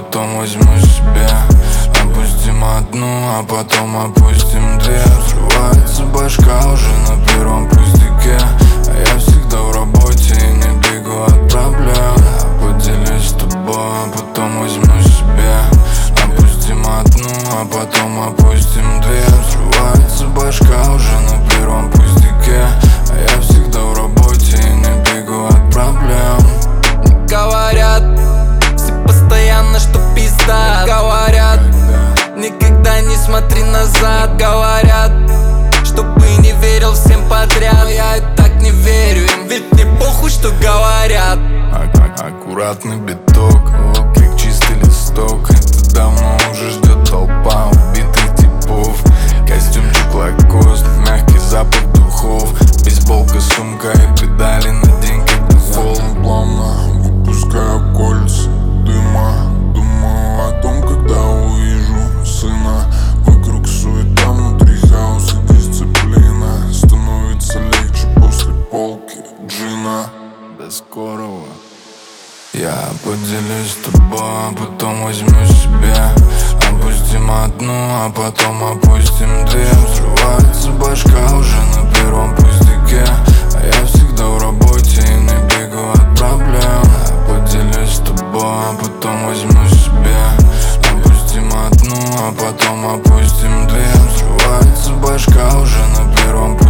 потом возьму себе. Опустим одну, а потом опустим две. Взрывается башка уже на первом пустяке, а я всегда в работе и не бегу от проблем. Поделюсь с тобой, а потом возьму себе. Опустим одну, а потом опустим две. Взрывается башка уже на первом пустяке, а я всегда в работе и не бегу от проблем. Говорят, все постоянно, что пизда. Говорят, никогда не смотри назад. Говорят, чтобы не верил всем подряд. Я и так не верю им, ведь мне похуй, что говорят. Аккуратный биток, о, как чистый листок. Это давно уже ждет толпа убитых типов. Костюмчик лакост, мягкий запах духов. Бейсболка, сумка и педали на день как дефолт. Плавно выпускаю кольца дыма. Думаю о том, когда увижу сына. Вокруг суета, внутри хаос и дисциплина. Становится легче после полки джина. До скорого. Я поделюсь с тобой, а потом возьму себе. Опустим одну, а потом опустим две. Взрывается башка уже на первом пустяке, а я всегда в работе и не бегу от проблем. Поделюсь с тобой, а потом возьму себе. Опустим одну, а потом опустим две. Взрывается башка уже на первом пустяке.